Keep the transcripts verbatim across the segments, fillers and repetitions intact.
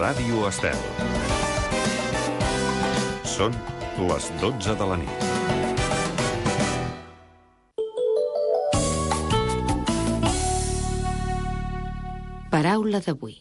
Ràdio Estel. Són les dotze de la nit. Paraula d'avui.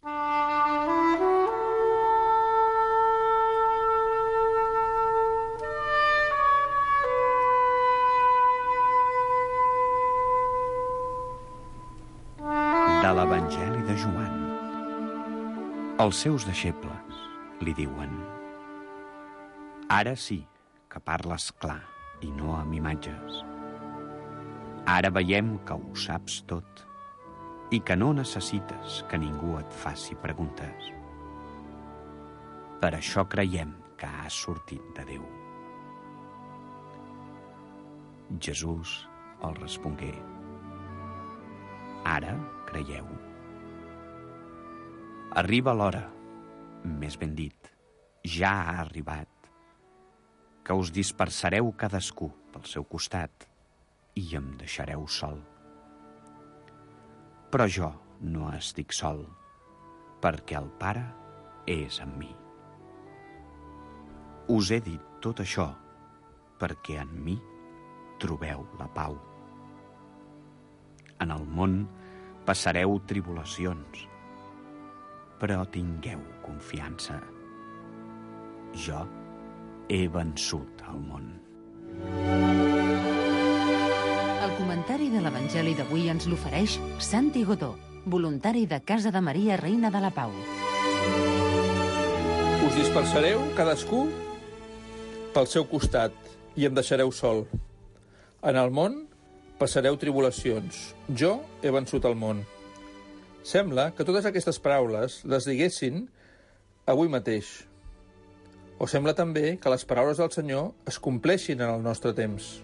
De l'Evangeli de Joan. Els seus deixebles li diuen: ara sí que parles clar i no amb imatges. Ara veiem que ho saps tot i que no necessites que ningú et faci preguntes. Per això creiem que has sortit de Déu. Jesús el respongué: ara creieu. Arriba l'hora, més ben dit, ja ha arribat, que us dispersareu cadascú pel seu costat i em deixareu sol. Però jo no estic sol, perquè el Pare és amb mi. Us he dit tot això perquè en mi trobeu la pau. En el món passareu tribulacions, però tingueu confiança. Jo he vençut el món. El comentari de l'Evangeli d'avui ens l'ofereix Santi Godó, voluntari de Casa de Maria, Reina de la Pau. Us dispersareu cadascú pel seu costat i em deixareu sol. En el món passareu tribulacions. Jo he vençut el món. Sembla que totes aquestes paraules les diguessin avui mateix. O sembla també que les paraules del Senyor es compleixin en el nostre temps.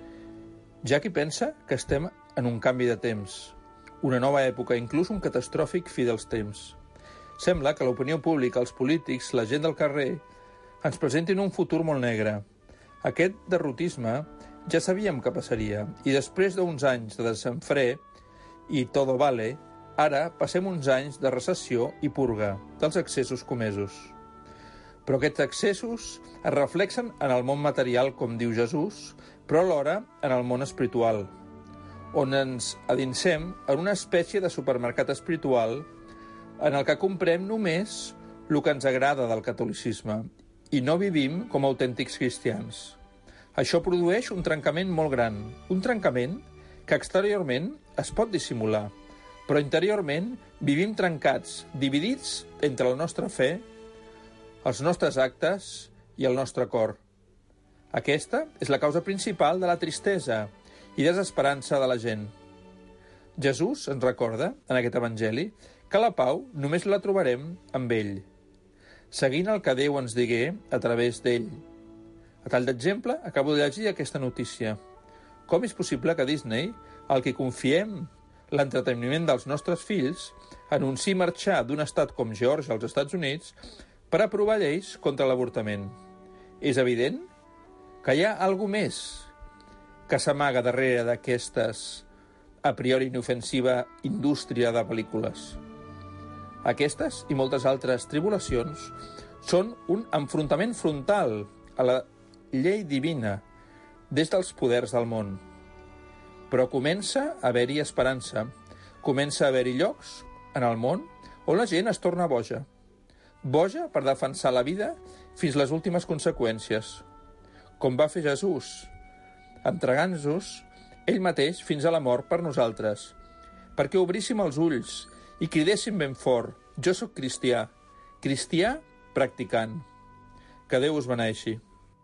Hi ha qui pensa que estem en un canvi de temps, una nova època, inclús un catastròfic fi dels temps. Sembla que l'opinió pública, els polítics, la gent del carrer, ens presentin un futur molt negre. Aquest derrotisme ja sabíem que passaria, i després d'uns anys de desenfre i todo vale, ara passem uns anys de recessió i purga dels excessos comesos. Però aquests excessos es reflexen en el món material, com diu Jesús, però alhora en el món espiritual, on ens adinsem en una espècie de supermercat espiritual en el que comprem només el que ens agrada del catolicisme i no vivim com a autèntics cristians. Això produeix un trencament molt gran, un trencament que exteriorment es pot dissimular, però interiorment vivim trencats, dividits entre la nostra fe, els nostres actes i el nostre cor. Aquesta és la causa principal de la tristesa i desesperança de la gent. Jesús ens recorda, en aquest evangeli, que la pau només la trobarem amb ell, seguint el que Déu ens digué a través d'ell. A tall d'exemple, acabo de llegir aquesta notícia. Com és possible que Disney, al que confiem l'entreteniment dels nostres fills, anunciï marxar d'un estat com Geòrgia als Estats Units per aprovar lleis contra l'avortament? És evident que hi ha alguna més que s'amaga darrere d'aquestes a priori inofensiva indústria de pel·lícules. Aquestes i moltes altres tribulacions són un enfrontament frontal a la llei divina des dels poders del món. Però comença a haver-hi esperança, comença a haver-hi llocs en el món on la gent es torna boja. Boja per defensar la vida fins les últimes conseqüències, com va fer Jesús, entregant-nos ell mateix fins a la mort per nosaltres, perquè obríssim els ulls i cridéssim ben fort: jo sóc cristià, cristià practicant. Que Déu us beneixi.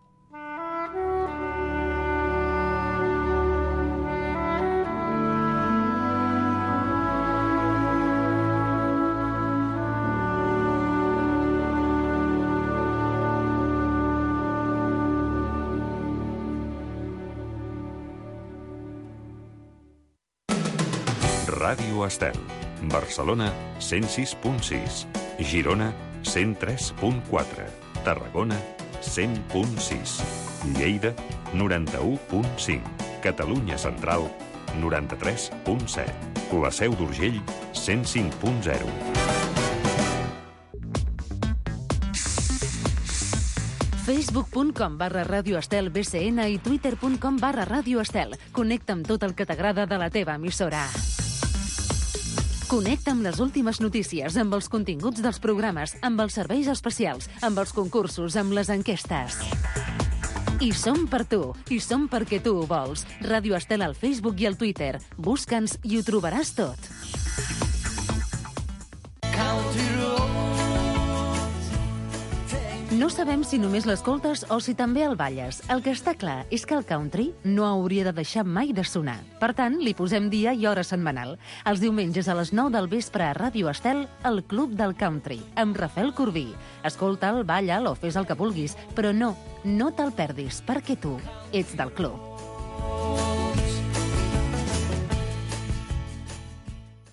Ràdio Estel. Barcelona, cent sis punt sis. Girona, cent tres punt quatre. Tarragona, cent punt sis. Lleida, noranta-u punt cinc. Catalunya Central, noranta-tres punt set. La Seu d'Urgell, cent cinc punt zero. Facebook.com barra Radio Estel B C N i Twitter.com barra Radio Estel. Connecta amb tot el que t'agrada de la teva emissora. Connecta amb les últimes notícies, amb els continguts dels programes, amb els serveis especials, amb els concursos, amb les enquestes. I som per tu, i som perquè tu ho vols. Radio Estel al Facebook i al Twitter. Busca'ns i ho trobaràs tot. No sabem si només l'escoltes o si també el balles. El que està clar és que el country no hauria de deixar mai de sonar. Per tant, li posem dia i hora setmanal. Els diumenges a les nou del vespre a Ràdio Estel, el Club del Country, amb Rafael Corbí. Escolta'l, balla'l o fes el que vulguis, però no, no te'l perdis, perquè tu ets del club.